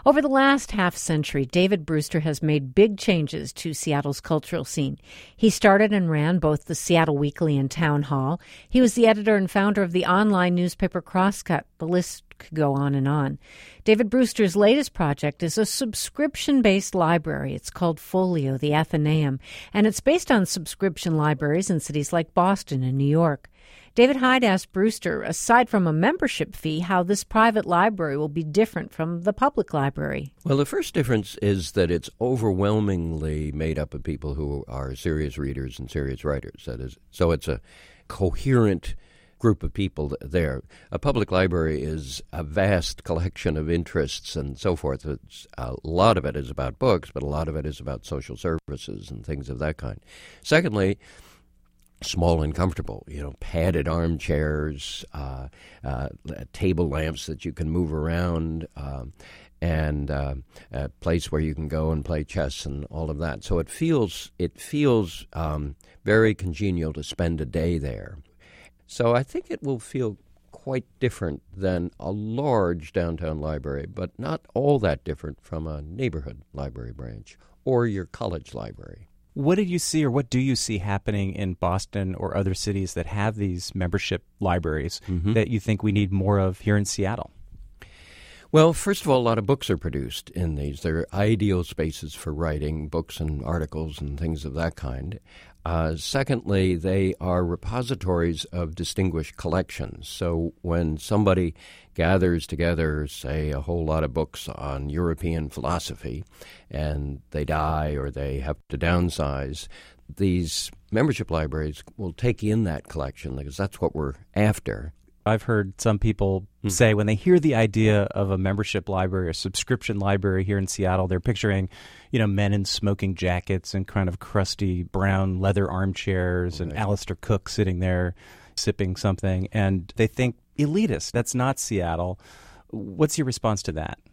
Over the last half century, David Brewster has made big changes to Seattle's cultural scene. He started and ran both the Seattle Weekly and Town Hall. He was the editor and founder of the online newspaper Crosscut. The list could go on and on. David Brewster's latest project is a subscription-based library. It's called Folio, the Athenaeum, and it's based on subscription libraries in cities like Boston and New York. David Hyde asked Brewster, aside from a membership fee, how this private library will be different from the public library. Well, the first difference is that it's overwhelmingly made up of people who are serious readers and serious writers. So it's a coherent group of people there. A public library is a vast collection of interests and so forth. A lot of it is about books, but a lot of it is about social services and things of that kind. Secondly, small and comfortable, padded armchairs, table lamps that you can move around, and a place where you can go and play chess and all of that. So it feels very congenial to spend a day there. So I think it will feel quite different than a large downtown library, but not all that different from a neighborhood library branch or your college library. What did you see, or what do you see happening in Boston or other cities that have these membership libraries that you think we need more of here in Seattle? Well, first of all, a lot of books are produced in these. They're ideal spaces for writing books and articles and things of that kind. Secondly, they are repositories of distinguished collections. So when somebody gathers together, say, a whole lot of books on European philosophy, and they die or they have to downsize, these membership libraries will take in that collection because that's what we're after. I've heard some people say when they hear the idea of a membership library, a subscription library here in Seattle, they're picturing, men in smoking jackets and kind of crusty brown leather armchairs and Alistair Cook sitting there sipping something. And they think elitist. That's not Seattle. What's your response to that?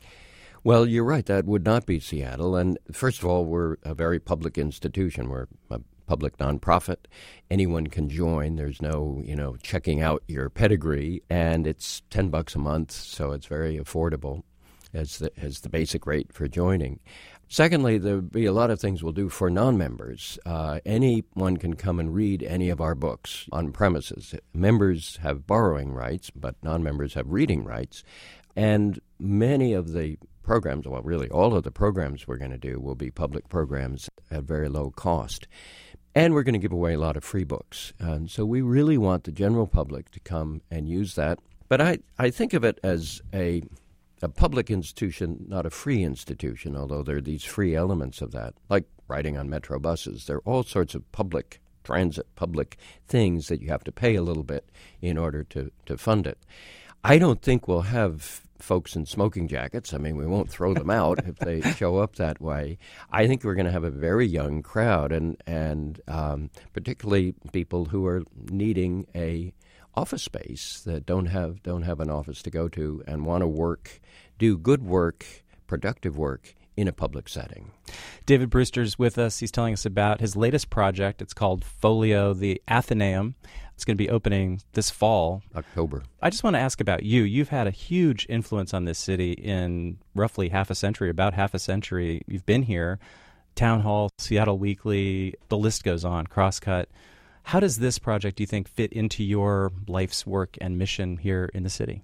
Well, you're right. That would not be Seattle. And first of all, we're a very public institution. We're a public nonprofit. Anyone can join. There's no, checking out your pedigree, and it's $10 a month, so it's very affordable as the basic rate for joining. Secondly, there'll be a lot of things we'll do for non-members. Anyone can come and read any of our books on premises. Members have borrowing rights, but non-members have reading rights. And many of the programs, well, really all of the programs we're going to do will be public programs at very low cost. And we're going to give away a lot of free books. And so we really want the general public to come and use that. But I think of it as a public institution, not a free institution, although there are these free elements of that, like riding on metro buses. There are all sorts of public transit, public things that you have to pay a little bit in order to fund it. I don't think we'll have folks in smoking jackets. I mean, we won't throw them out if they show up that way. I think we're going to have a very young crowd, and particularly people who are needing a office space that don't have an office to go to and want to do good work, productive work in a public setting. David Brewster's with us. He's telling us about his latest project. It's called Folio, the Athenaeum. It's going to be opening this fall. October. I just want to ask about you. You've had a huge influence on this city in roughly about half a century. You've been here. Town Hall, Seattle Weekly, the list goes on, Crosscut. How does this project, do you think, fit into your life's work and mission here in the city?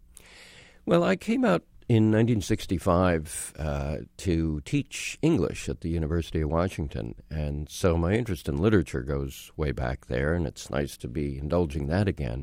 Well, I came out in 1965 to teach English at the University of Washington, and so my interest in literature goes way back there, and it's nice to be indulging that again.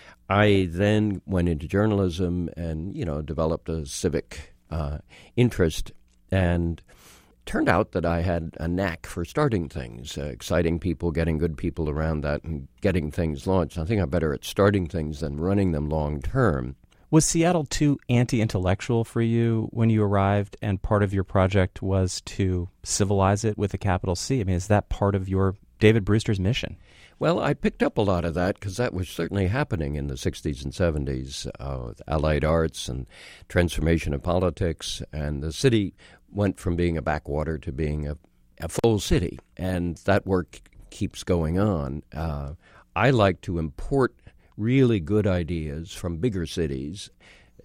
I then went into journalism and, developed a civic interest, and turned out that I had a knack for starting things, exciting people, getting good people around that, and getting things launched. I think I'm better at starting things than running them long term. Was Seattle too anti-intellectual for you when you arrived, and part of your project was to civilize it with a capital C? I mean, is that part of your David Brewster's mission? Well, I picked up a lot of that because that was certainly happening in the 60s and 70s with allied arts and transformation of politics, and the city went from being a backwater to being a full city, and that work keeps going on. I like to import really good ideas from bigger cities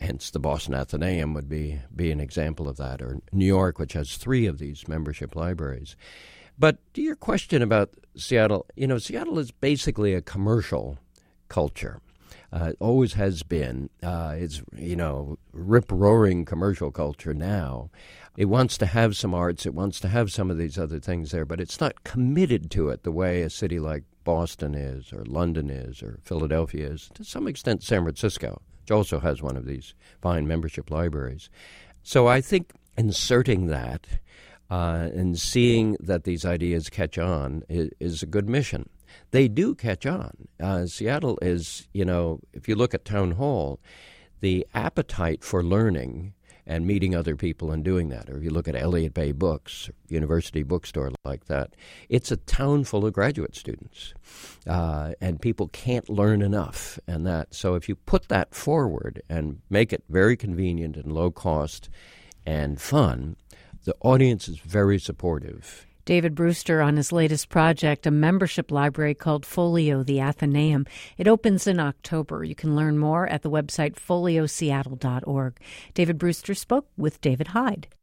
hence the Boston Athenaeum would be an example of that, or New York, which has 3 of these membership libraries. But to your question about Seattle, Seattle is basically a commercial culture. It always has been. It's, rip-roaring commercial culture now. It wants to have some arts. It wants to have some of these other things there, but it's not committed to it the way a city like Boston is, or London is, or Philadelphia is, to some extent San Francisco, which also has one of these fine membership libraries. So I think inserting that and seeing that these ideas catch on is a good mission. They do catch on. Seattle is, if you look at Town Hall, the appetite for learning and meeting other people and doing that, or if you look at Elliott Bay Books, university bookstore like that, it's a town full of graduate students, and people can't learn enough. And that, so if you put that forward and make it very convenient and low cost and fun, the audience is very supportive. David Brewster on his latest project, a membership library called Folio, the Athenaeum. It opens in October. You can learn more at the website folioseattle.org. David Brewster spoke with David Hyde.